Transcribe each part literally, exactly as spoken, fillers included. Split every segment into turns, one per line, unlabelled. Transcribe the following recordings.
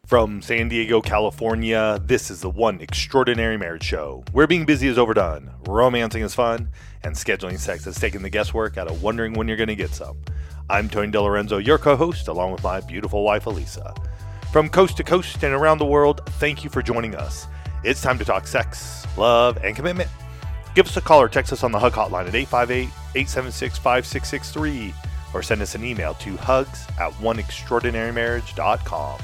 From San Diego, California, this is the One Extraordinary Marriage Show, where being busy is overdone, romancing is fun, and scheduling sex has taken the guesswork out of wondering when you're going to get some. I'm Tony DeLorenzo, your co-host, along with my beautiful wife, Elisa. From coast to coast and around the world, thank you for joining us. It's time to talk sex, love, and commitment. Give us a call or text us on the Hug Hotline at eight five eight, eight seven six, five six six three, or send us an email to hugs at one extraordinary marriage dot com.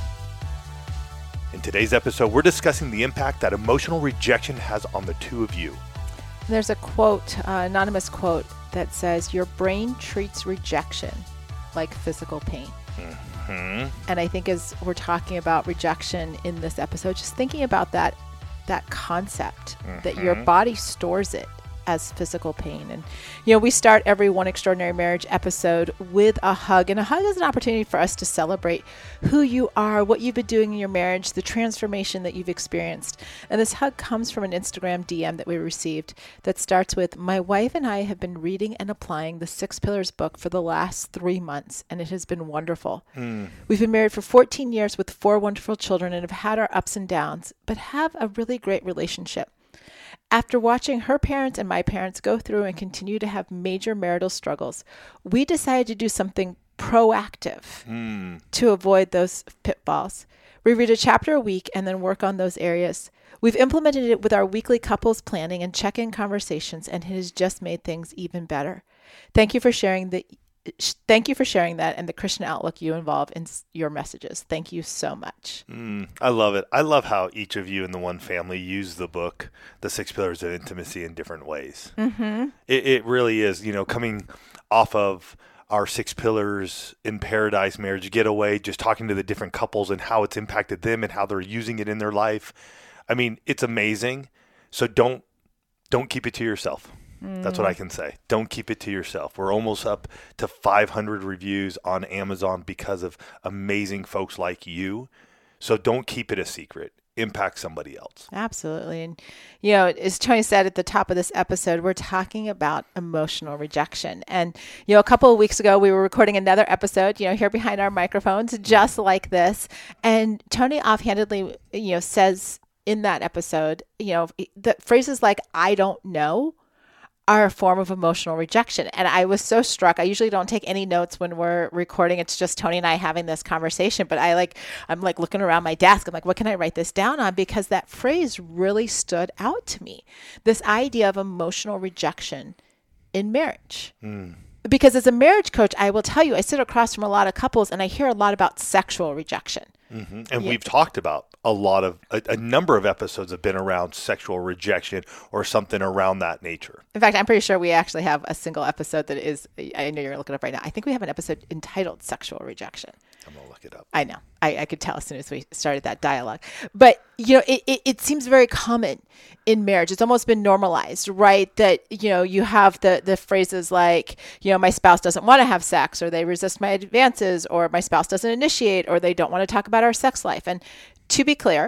In today's episode, we're discussing the impact that emotional rejection has on the two of you.
There's a quote, uh, anonymous quote, that says, your brain treats rejection like physical pain. Mm-hmm. And I think as we're talking about rejection in this episode, just thinking about that that concept, mm-hmm. that your body stores it as physical pain. And, you know, we start every One Extraordinary Marriage episode with a hug. And a hug is an opportunity for us to celebrate who you are, what you've been doing in your marriage, the transformation that you've experienced. And this hug comes from an Instagram D M that we received that starts with, my wife and I have been reading and applying the Six Pillars book for the last three months, and it has been wonderful. Mm. We've been married for fourteen years with four wonderful children and have had our ups and downs, but have a really great relationship. After watching her parents and my parents go through and continue to have major marital struggles, we decided to do something proactive mm. to avoid those pitfalls. We read a chapter a week and then work on those areas. We've implemented it with our weekly couples planning and check-in conversations, and it has just made things even better. Thank you for sharing the Thank you for sharing that and the Christian outlook you involve in your messages. Thank you so much.
Mm, I love it. I love how each of you in the one family use the book, The Six Pillars of Intimacy, in different ways. Mm-hmm. It, it really is, you know, coming off of our Six Pillars in Paradise Marriage Getaway, just talking to the different couples and how it's impacted them and how they're using it in their life. I mean, it's amazing. So don't don't keep it to yourself. That's what I can say. Don't keep it to yourself. We're almost up to five hundred reviews on Amazon because of amazing folks like you. So don't keep it a secret. Impact somebody else.
Absolutely. And, you know, as Tony said at the top of this episode, we're talking about emotional rejection. And, you know, a couple of weeks ago, we were recording another episode, you know, here behind our microphones, just like this. And Tony offhandedly, you know, says in that episode, you know, the phrases like, I don't know, are a form of emotional rejection. And I was so struck. I usually don't take any notes when we're recording. It's just Tony and I having this conversation. But I like, I'm like looking around my desk. I'm like, what can I write this down on? Because that phrase really stood out to me. This idea of emotional rejection in marriage. Mm. Because as a marriage coach, I will tell you, I sit across from a lot of couples and I hear a lot about sexual rejection.
Mm-hmm. And
yeah.
we've talked about a lot of, a, a number of episodes have been around sexual rejection or something around that nature.
In fact, I'm pretty sure we actually have a single episode that is, I know you're looking up right now. I think we have an episode entitled Sexual Rejection.
I'm going to look it up.
I know. I, I could tell as soon as we started that dialogue. But, you know, it, it, it seems very common in marriage. It's almost been normalized, right? That, you know, you have the, the phrases like, you know, my spouse doesn't want to have sex, or they resist my advances, or my spouse doesn't initiate, or they don't want to talk about our sex life. And to be clear,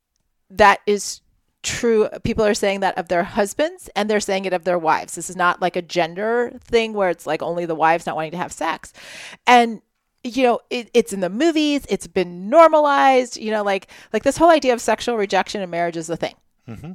that is true. People are saying that of their husbands, and they're saying it of their wives. This is not like a gender thing where it's like only the wives not wanting to have sex. And you know, it, it's in the movies, it's been normalized, you know, like, like this whole idea of sexual rejection in marriage is the thing. Mm-hmm.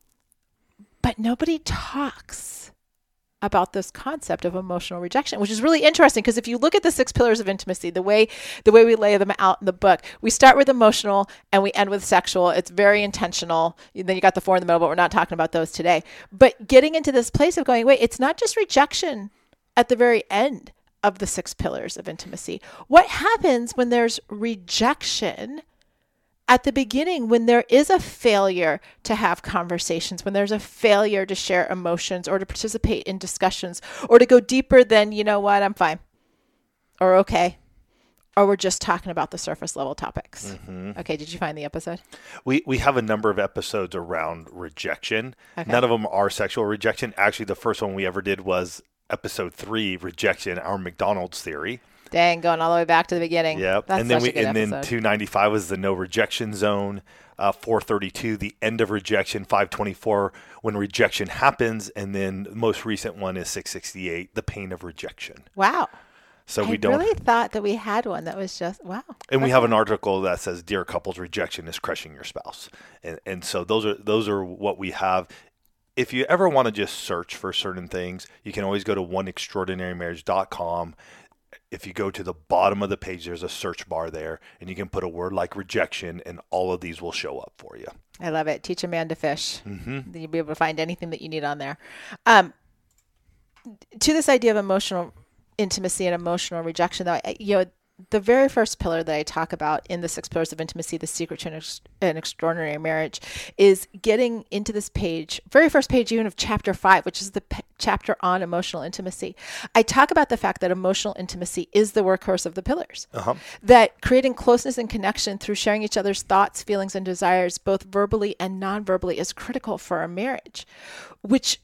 But nobody talks about this concept of emotional rejection, which is really interesting because if you look at the six pillars of intimacy, the way, the way we lay them out in the book, we start with emotional and we end with sexual. It's very intentional. And then you got the four in the middle, but we're not talking about those today. But getting into this place of going, wait, it's not just rejection at the very end of the six pillars of intimacy. What happens when there's rejection at the beginning, when there is a failure to have conversations, when there's a failure to share emotions or to participate in discussions or to go deeper than, you know what, I'm fine or okay, or we're just talking about the surface level topics. Mm-hmm. Okay. Did you find the episode?
We we have a number of episodes around rejection. Okay. None of them are sexual rejection. Actually, the first one we ever did was episode three, rejection, our McDonald's theory.
Dang, going all the way back to the beginning.
Yep.
That's
and then
such
we
a good
and
episode.
then two ninety-five was the no rejection zone. Uh, four thirty-two, the end of rejection. five twenty-four, when rejection happens, and then the most recent one is six sixty-eight, the pain of rejection.
Wow.
So
I
we don't
really thought that we had one that was just, wow.
And we
Okay.
have an article that says "Dear Couples, Rejection is Crushing Your Spouse," and and so those are those are what we have. If you ever want to just search for certain things, you can always go to one extraordinary marriage dot com. If you go to the bottom of the page, there's a search bar there, and you can put a word like rejection, and all of these will show up for you.
I love it. Teach a man to fish.
Mm-hmm.
Then you'll be able to find anything that you need on there. Um, to this idea of emotional intimacy and emotional rejection, though, I, you know, the very first pillar that I talk about in the six pillars of intimacy, the secret to an, ex- an extraordinary marriage, is getting into this page, very first page even of chapter five, which is the p- chapter on emotional intimacy. I talk about the fact that emotional intimacy is the workhorse of the pillars,
Uh-huh.
that creating closeness and connection through sharing each other's thoughts, feelings, and desires, both verbally and non-verbally, is critical for a marriage, which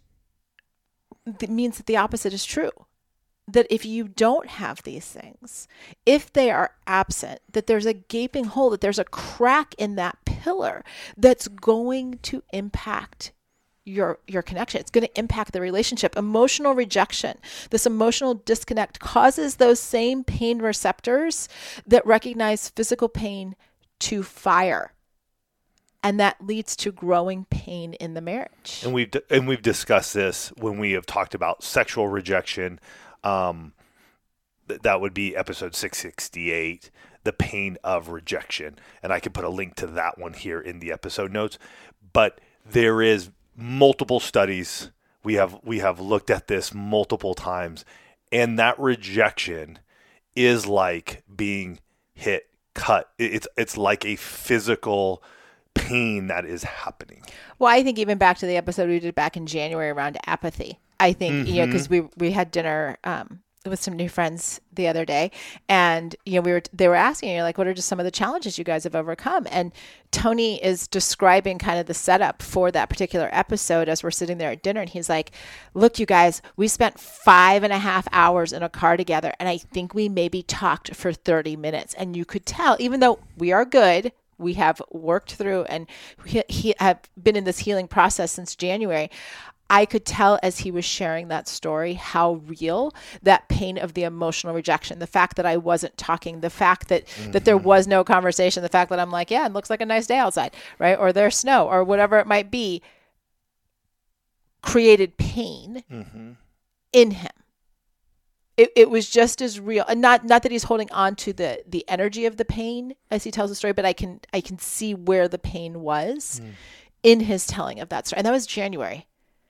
th- means that the opposite is true. That if you don't have these things, if they are absent, that there's a gaping hole, that there's a crack in that pillar that's going to impact your your connection. It's going to impact the relationship. Emotional rejection, this emotional disconnect, causes those same pain receptors that recognize physical pain to fire. And that leads to growing pain in the marriage.
And we've and we've discussed this when we have talked about sexual rejection. Um, th- that would be episode six sixty-eight, the pain of rejection. And I can put a link to that one here in the episode notes. But there is multiple studies. We have we have looked at this multiple times. And that rejection is like being hit, cut. It's it's like a physical pain that is happening.
Well, I think even back to the episode we did back in January around apathy. I think, mm-hmm. you know, because we we had dinner um, with some new friends the other day, and you know, we were they were asking, you're like, what are just some of the challenges you guys have overcome? And Tony is describing kind of the setup for that particular episode as we're sitting there at dinner, and he's like, look, you guys, we spent five and a half hours in a car together, and I think we maybe talked for thirty minutes, and you could tell, even though we are good. We have worked through and he, he have been in this healing process since January. I could tell as he was sharing that story how real that pain of the emotional rejection, the fact that I wasn't talking, the fact that, mm-hmm. that there was no conversation, the fact that I'm like, yeah, it looks like a nice day outside, right? Or there's snow or whatever it might be, created pain mm-hmm. in him. It, it was just as real, and not not that he's holding on to the the energy of the pain as he tells the story, but I can I can see where the pain was mm. in his telling of that story, and that was January.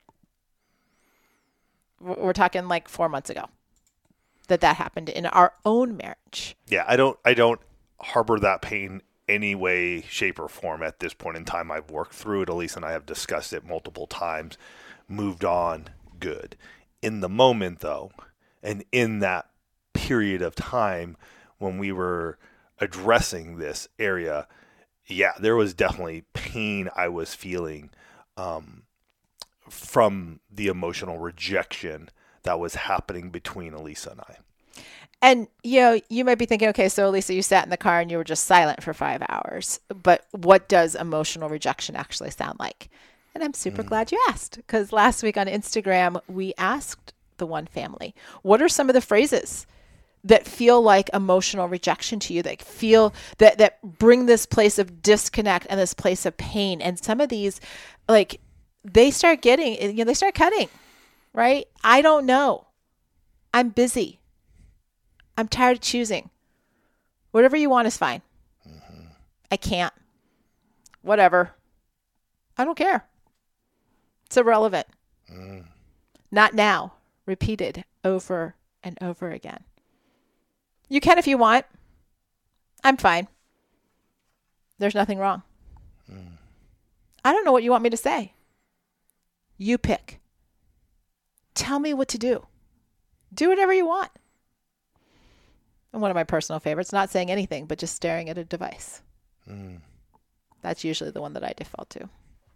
We're talking like four months ago that that happened in our own marriage.
Yeah, I don't I don't harbor that pain any way, shape, or form at this point in time. I've worked through it. Elise and I have discussed it multiple times. Moved on, good. In the moment, though. And in that period of time when we were addressing this area, yeah, there was definitely pain I was feeling um, from the emotional rejection that was happening between Elisa and I.
And, you know, you might be thinking, okay, so Elisa, you sat in the car and you were just silent for five hours. But what does emotional rejection actually sound like? And I'm super mm. glad you asked, because last week on Instagram, we asked the one family, what are some of the phrases that feel like emotional rejection to you, that feel that that bring this place of disconnect and this place of pain? And some of these, like, they start getting, you know, they start cutting, right? I don't know. I'm busy. I'm tired of choosing. Whatever you want is fine. Mm-hmm. I can't. Whatever. I don't care. It's irrelevant. Mm. Not now. Repeated over and over again. You can if you want. I'm fine. There's nothing wrong. Mm. I don't know what you want me to say. You pick. Tell me what to do. Do whatever you want. And one of my personal favorites, not saying anything, but just staring at a device. Mm. That's usually the one that I default to.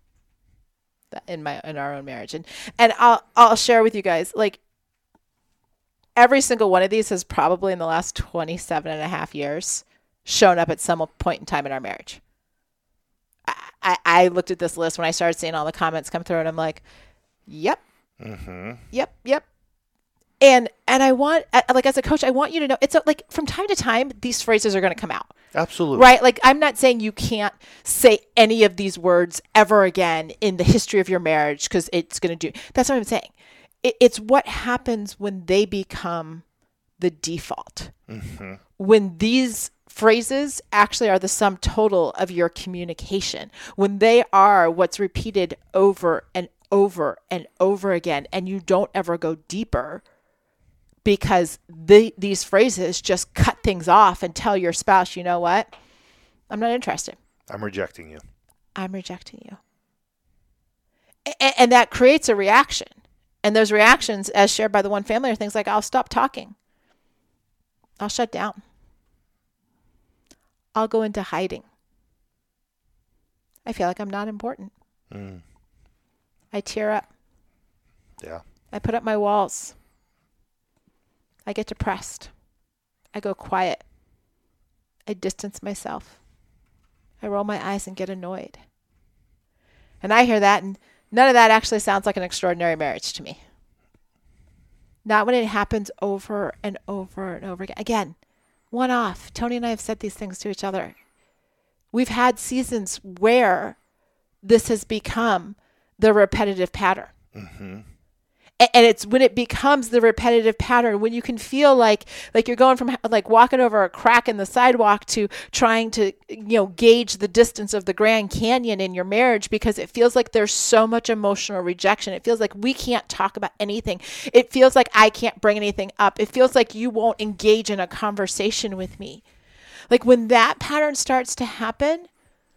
In my in our own marriage, and and I'll I'll share with you guys, like, every single one of these has probably in the last twenty-seven and a half years shown up at some point in time in our marriage. I I, I looked at this list when I started seeing all the comments come through, and I'm like, yep, mm-hmm. yep, yep. And and I want, like as a coach, I want you to know, it's a, like from time to time, these phrases are going to come out.
Absolutely.
Right? Like I'm not saying you can't say any of these words ever again in the history of your marriage because it's going to do, that's what I'm saying. It, it's what happens when they become the default. Mm-hmm. When these phrases actually are the sum total of your communication, when they are what's repeated over and over and over again, and you don't ever go deeper because the, these phrases just cut things off and tell your spouse, you know what? I'm not interested.
I'm rejecting you.
I'm rejecting you. And, and that creates a reaction. And those reactions, as shared by the one family, are things like, I'll stop talking. I'll shut down. I'll go into hiding. I feel like I'm not important. Mm. I tear up.
Yeah.
I put up my walls. I get depressed. I go quiet. I distance myself. I roll my eyes and get annoyed. And I hear that, and none of that actually sounds like an extraordinary marriage to me. Not when it happens over and over and over again. Again, one off. Tony and I have said these things to each other. We've had seasons where this has become the repetitive pattern. Mm-hmm. And it's when it becomes the repetitive pattern, when you can feel like like you're going from like walking over a crack in the sidewalk to trying to, you know, gauge the distance of the Grand Canyon in your marriage, because it feels like there's so much emotional rejection. It feels like we can't talk about anything. It feels like I can't bring anything up. It feels like you won't engage in a conversation with me. Like when that pattern starts to happen,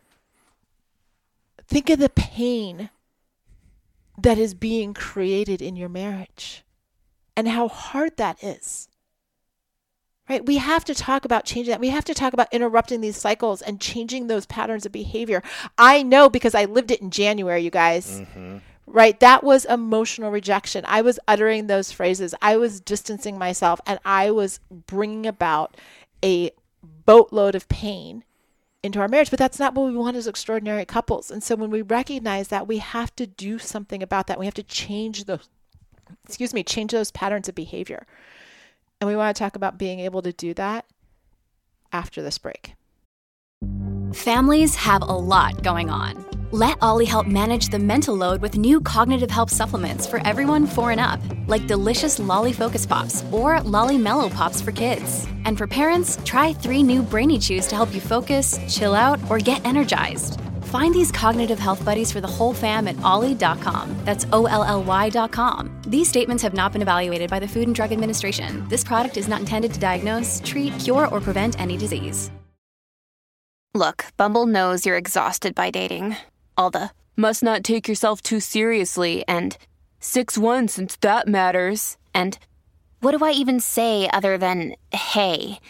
think of the pain that is being created in your marriage and how hard that is, right? We have to talk about changing that. We have to talk about interrupting these cycles and changing those patterns of behavior. I know because I lived it in January, you guys, mm-hmm. right? That was emotional rejection. I was uttering those phrases. I was distancing myself, and I was bringing about a boatload of pain into our marriage, but that's not what we want as extraordinary couples. And so when we recognize that, we have to do something about that. We have to change those, excuse me, change those patterns of behavior. And we want to talk about being able to do that after this break.
Families have a lot going on. Let Ollie help manage the mental load with new cognitive help supplements for everyone four and up, like delicious Lolly Focus Pops or Lolly Mellow Pops for kids. And for parents, try three new Brainy Chews to help you focus, chill out, or get energized. Find these cognitive health buddies for the whole fam at ollie dot com. That's O L L Y dot com. These statements have not been evaluated by the Food and Drug Administration. This product is not intended to diagnose, treat, cure, or prevent any disease.
Look, Bumble knows you're exhausted by dating. All the, must not take yourself too seriously, and six one since that matters, and what do I even say other than, hey?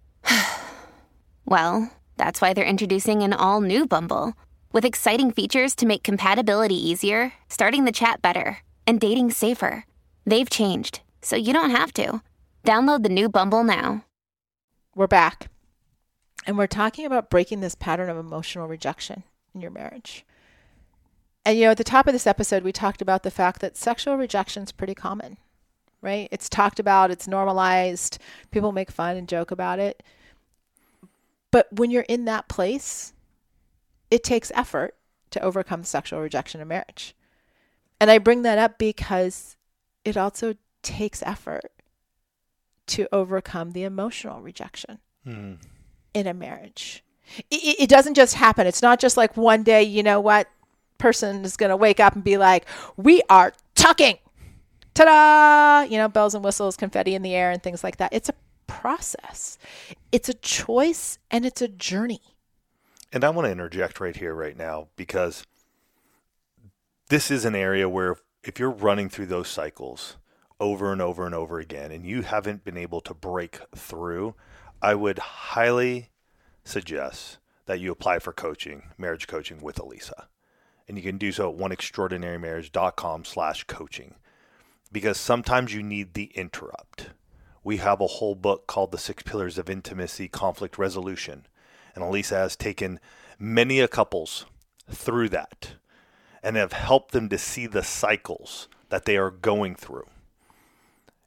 Well, that's why they're introducing an all-new Bumble, with exciting features to make compatibility easier, starting the chat better, and dating safer. They've changed, so you don't have to. Download the new Bumble now.
We're back, and we're talking about breaking this pattern of emotional rejection in your marriage. And, you know, at the top of this episode, we talked about the fact that sexual rejection is pretty common, right? It's talked about, it's normalized. People make fun and joke about it. But when you're in that place, it takes effort to overcome sexual rejection in marriage. And I bring that up because it also takes effort to overcome the emotional rejection mm. in a marriage. It, it doesn't just happen. It's not just like one day, you know what? Person is going to wake up and be like, we are tucking, ta-da, you know, bells and whistles, confetti in the air and things like that. It's a process. It's a choice, and it's a journey.
And I want to interject right here, right now, because this is an area where if you're running through those cycles over and over and over again, and you haven't been able to break through, I would highly suggest that you apply for coaching, marriage coaching with Elisa. And you can do so at one extraordinary marriage dot com slash coaching. Because sometimes you need the interrupt. We have a whole book called The Six Pillars of Intimacy, Conflict Resolution. And Elisa has taken many a couples through that and have helped them to see the cycles that they are going through.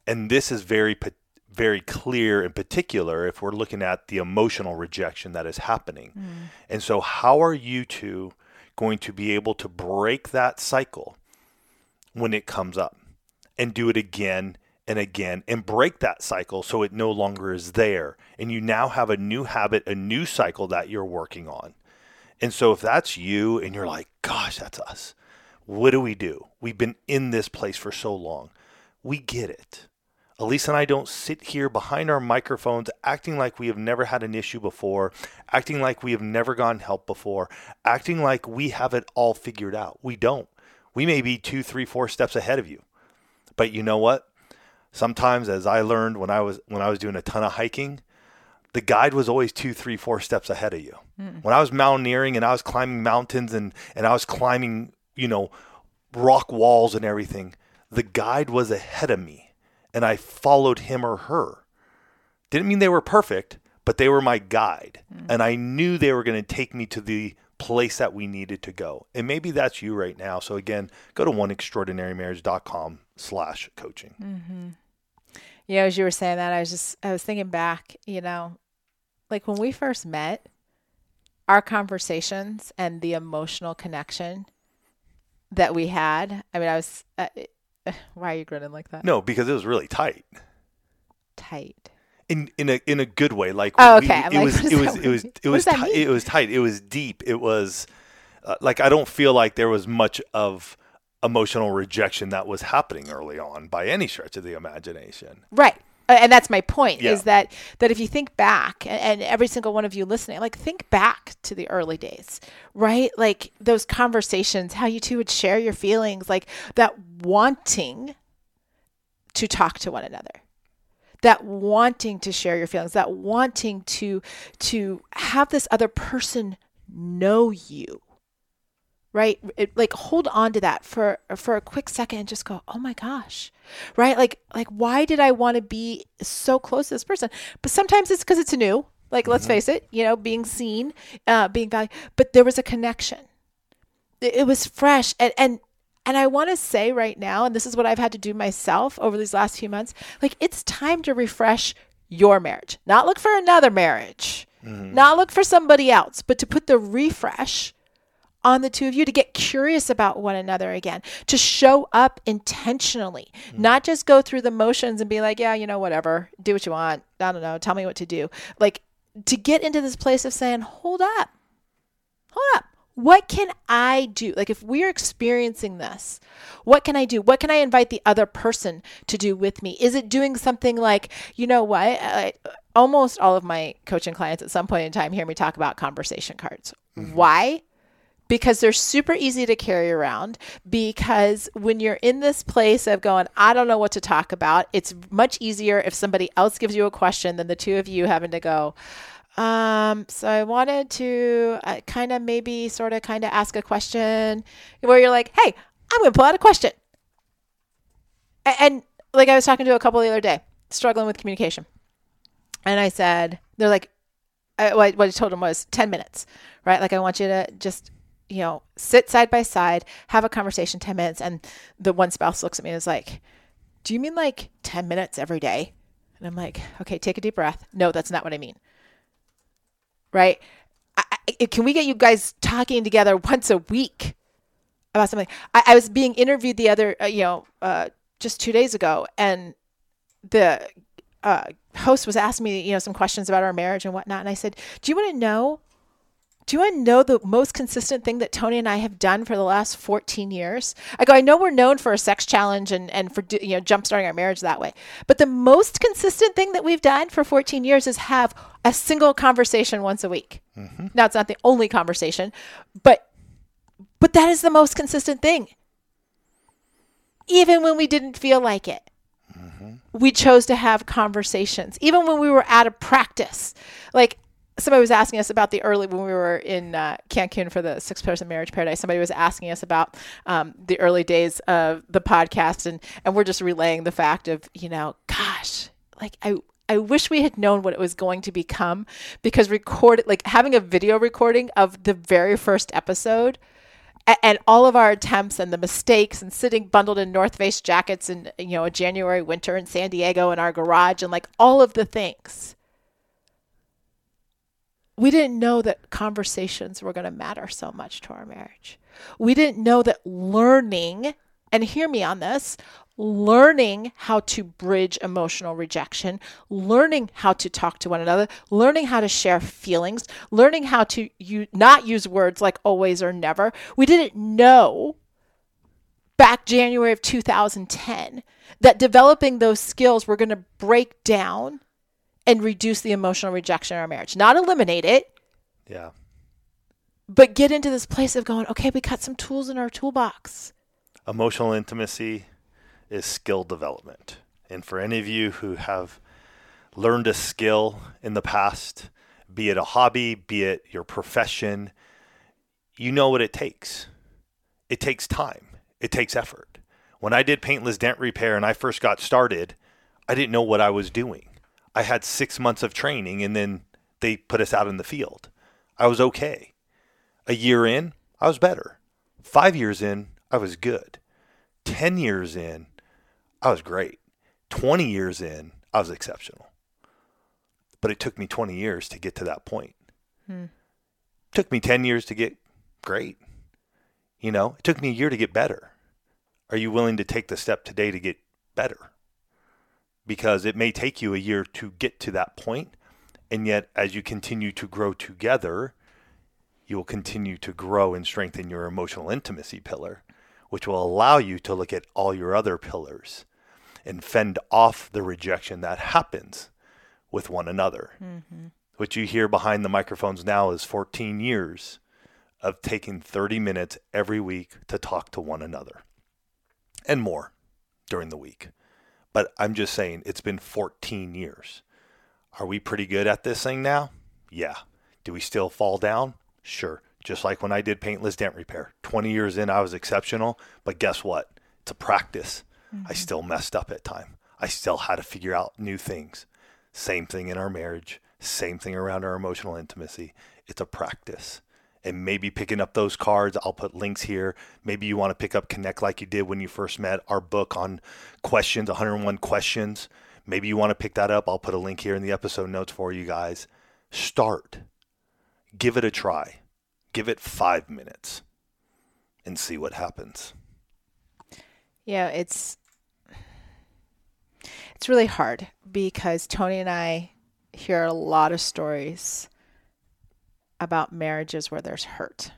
And this is very, very clear in particular if we're looking at the emotional rejection that is happening. Mm. And so how are you two going to be able to break that cycle when it comes up and do it again and again and break that cycle so it no longer is there? And you now have a new habit, a new cycle that you're working on. And so if that's you and you're like, gosh, that's us. What do we do? We've been in this place for so long. We get it. Elisa and I don't sit here behind our microphones acting like we have never had an issue before, acting like we have never gotten help before, acting like we have it all figured out. We don't. We may be two, three, four steps ahead of you. But you know what? Sometimes, as I learned when I was when I was doing a ton of hiking, the guide was always two, three, four steps ahead of you. Mm. When I was mountaineering and I was climbing mountains and, and I was climbing, you know, rock walls and everything, the guide was ahead of me. And I followed him or her. Didn't mean they were perfect, but they were my guide. Mm. And I knew they were going to take me to the place that we needed to go. And maybe that's you right now. So again, go to one extraordinary marriage dot com slash coaching.
Mm-hmm. Yeah, as you were saying that, I was just, I was thinking back, you know, like when we first met, our conversations and the emotional connection that we had. I mean, I was, uh, why are you grinning like that?
No, because it was really tight.
Tight.
In in a in a good way, like
oh, okay.
We, it,
like,
was, it, was, it was it was it was ti- it was tight. It was deep. It was uh, like I don't feel like there was much of emotional rejection that was happening early on by any stretch of the imagination.
Right. And that's my point,
yeah.
is that, that if you think back, and, and every single one of you listening, like think back to the early days, right? Like those conversations, how you two would share your feelings, like that wanting to talk to one another, that wanting to share your feelings, that wanting to, to have this other person know you. Right? It, like hold on to that for, for a quick second and just go, oh my gosh, right? Like, like, why did I want to be so close to this person? But sometimes it's because it's new, like, mm-hmm. let's face it, you know, being seen, uh, being valued, but there was a connection. It, it was fresh. And, and, and I want to say right now, and this is what I've had to do myself over these last few months, like it's time to refresh your marriage, not look for another marriage, mm-hmm. not look for somebody else, but to put the refresh on the two of you, to get curious about one another again, to show up intentionally, mm-hmm. not just go through the motions and be like, yeah, you know, whatever, do what you want. I don't know. Tell me what to do. Like to get into this place of saying, hold up, hold up. What can I do? Like if we're experiencing this, what can I do? What can I invite the other person to do with me? Is it doing something like, you know what? I, almost all of my coaching clients at some point in time hear me talk about conversation cards. Mm-hmm. Why? Because they're super easy to carry around, because when you're in this place of going, I don't know what to talk about, it's much easier if somebody else gives you a question than the two of you having to go, um, so I wanted to uh, kind of maybe sort of kind of ask a question where you're like, hey, I'm going to pull out a question. And, and like I was talking to a couple the other day, struggling with communication. And I said, they're like, I, what I told them was ten minutes, right? Like I want you to just, you know, sit side by side, have a conversation, ten minutes. And the one spouse looks at me and is like, do you mean like ten minutes every day? And I'm like, okay, take a deep breath. No, that's not what I mean. Right? I, I, can we get you guys talking together once a week about something? I, I was being interviewed the other, uh, you know, uh, just two days ago. And the uh, host was asking me, you know, some questions about our marriage and whatnot. And I said, do you want to know? Do you want to know the most consistent thing that Tony and I have done for the last fourteen years? I go, I know we're known for a sex challenge and, and for, you know, jumpstarting our marriage that way. But the most consistent thing that we've done for fourteen years is have a single conversation once a week. Mm-hmm. Now, it's not the only conversation, but but that is the most consistent thing. Even when we didn't feel like it. Mm-hmm. We chose to have conversations. Even when we were out of practice. Like, somebody was asking us about the early, when we were in uh, Cancun for the Six Person Marriage Paradise, somebody was asking us about um, the early days of the podcast. And, and we're just relaying the fact of, you know, gosh, like I, I wish we had known what it was going to become, because record like having a video recording of the very first episode A- and all of our attempts and the mistakes and sitting bundled in North Face jackets and, you know, a January winter in San Diego in our garage and like all of the things. We didn't know that conversations were going to matter so much to our marriage. We didn't know that learning, and hear me on this, learning how to bridge emotional rejection, learning how to talk to one another, learning how to share feelings, learning how to u- not use words like always or never. We didn't know back January of two thousand ten that developing those skills were going to break down and reduce the emotional rejection in our marriage. Not eliminate it.
Yeah.
But get into this place of going, okay, we got some tools in our toolbox.
Emotional intimacy is skill development. And for any of you who have learned a skill in the past, be it a hobby, be it your profession, you know what it takes. It takes time. It takes effort. When I did paintless dent repair and I first got started, I didn't know what I was doing. I had six months of training and then they put us out in the field. I was okay. A year in, I was better. Five years in, I was good. Ten years in, I was great. twenty years in, I was exceptional. But it took me twenty years to get to that point. Hmm. It took me ten years to get great. You know, it took me a year to get better. Are you willing to take the step today to get better? Because it may take you a year to get to that point, and yet as you continue to grow together, you will continue to grow and strengthen your emotional intimacy pillar, which will allow you to look at all your other pillars and fend off the rejection that happens with one another. Mm-hmm. What you hear behind the microphones now is fourteen years of taking thirty minutes every week to talk to one another and more during the week. But I'm just saying it's been fourteen years. Are we pretty good at this thing now? Yeah. Do we still fall down? Sure. Just like when I did paintless dent repair. twenty years in, I was exceptional. But guess what? It's a practice. Mm-hmm. I still messed up at time. I still had to figure out new things. Same thing in our marriage. Same thing around our emotional intimacy. It's a practice. And maybe picking up those cards, I'll put links here. Maybe you want to pick up Connect like you did when you first met, our book on questions, one hundred one questions. Maybe you want to pick that up. I'll put a link here in the episode notes for you guys. Start. Give it a try. Give it five minutes and see what happens.
Yeah, it's it's really hard because Tony and I hear a lot of stories about marriages where there's hurt.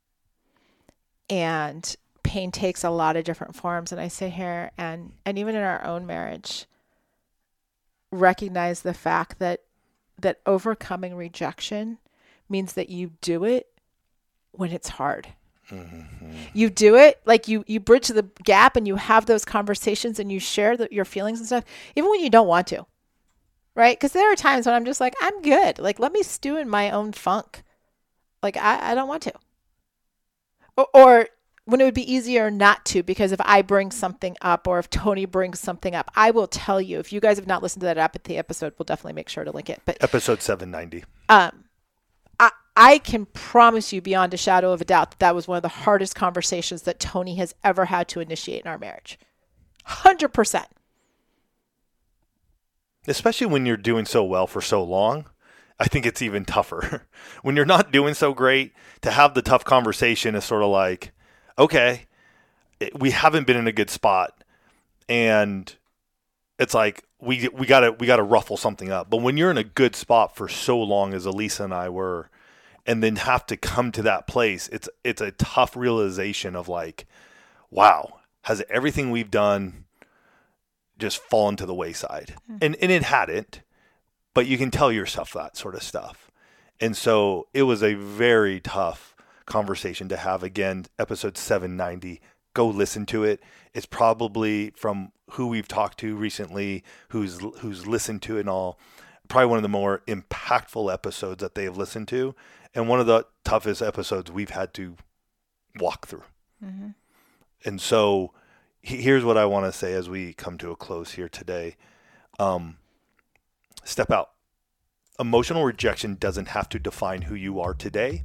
And pain takes a lot of different forms. And I sit here and, and even in our own marriage, recognize the fact that that overcoming rejection means that you do it when it's hard. Mm-hmm. You do it like you, you bridge the gap and you have those conversations and you share the, your feelings and stuff, even when you don't want to, right? Because there are times when I'm just like, I'm good. Like, let me stew in my own funk. Like, I, I don't want to. Or, or when it would be easier not to, because if I bring something up or if Tony brings something up, I will tell you. If you guys have not listened to that apathy episode, we'll definitely make sure to link it. But
episode seven ninety.
Um, I, I can promise you beyond a shadow of a doubt that that was one of the hardest conversations that Tony has ever had to initiate in our marriage. one hundred percent.
Especially when you're doing so well for so long. I think it's even tougher. When you're not doing so great, to have the tough conversation is sort of like, okay, it, we haven't been in a good spot, and it's like we we gotta we gotta ruffle something up. But when you're in a good spot for so long, as Elisa and I were, and then have to come to that place, it's it's a tough realization of like, wow, has everything we've done just fallen to the wayside? Mm-hmm. And and it hadn't. But you can tell yourself that sort of stuff. And so it was a very tough conversation to have. Again, episode seven ninety, go listen to it. It's probably, from who we've talked to recently, who's who's listened to it and all, probably one of the more impactful episodes that they have listened to. And one of the toughest episodes we've had to walk through. Mm-hmm. And so here's what I want to say as we come to a close here today. Um, Step out. Emotional rejection doesn't have to define who you are today.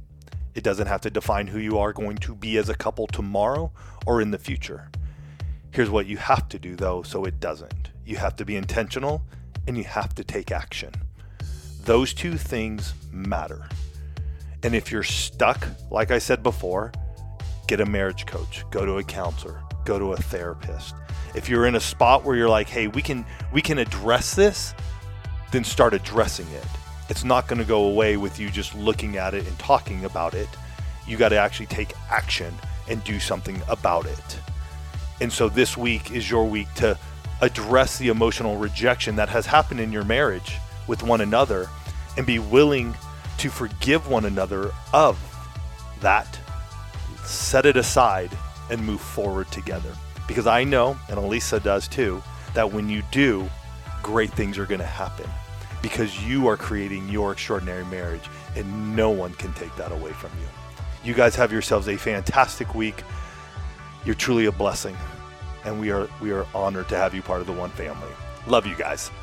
It doesn't have to define who you are going to be as a couple tomorrow or in the future. Here's what you have to do, though, so it doesn't. You have to be intentional and you have to take action. Those two things matter. And if you're stuck, like I said before, get a marriage coach, go to a counselor, go to a therapist. If you're in a spot where you're like, hey, we can we can address this, then start addressing it. It's not going to go away with you just looking at it and talking about it. You got to actually take action and do something about it. And so this week is your week to address the emotional rejection that has happened in your marriage with one another and be willing to forgive one another of that, set it aside, and move forward together. Because I know, and Elisa does too, that when you do, great things are going to happen. Because you are creating your extraordinary marriage, and no one can take that away from you. You guys have yourselves a fantastic week. You're truly a blessing, and we are we are honored to have you part of the One family. Love you guys.